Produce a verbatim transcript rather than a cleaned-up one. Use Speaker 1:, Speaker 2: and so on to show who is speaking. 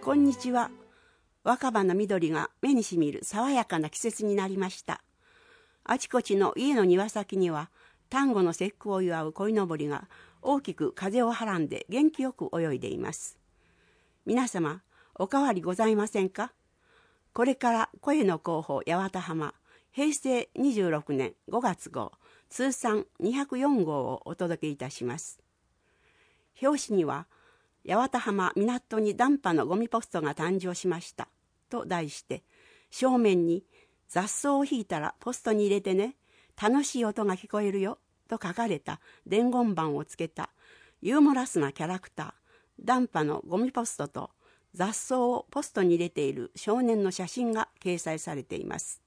Speaker 1: こんにちは。若葉の緑が目にしみる爽やかな季節になりました。あちこちの家の庭先には端午の節句を祝う鯉のぼりが大きく風をはらんで元気よく泳いでいます。皆様、おかわりございませんか？これから声の広報八幡浜へいせいにじゅうろくねんごがつ号通算にひゃくよん号をお届けいたします。表紙には八幡浜港にダンパのゴミポストが誕生しましたと題して、正面に雑草を引いたらポストに入れてね、楽しい音が聞こえるよと書かれた伝言板をつけたユーモラスなキャラクター、ダンパのゴミポストと雑草をポストに入れている少年の写真が掲載されています。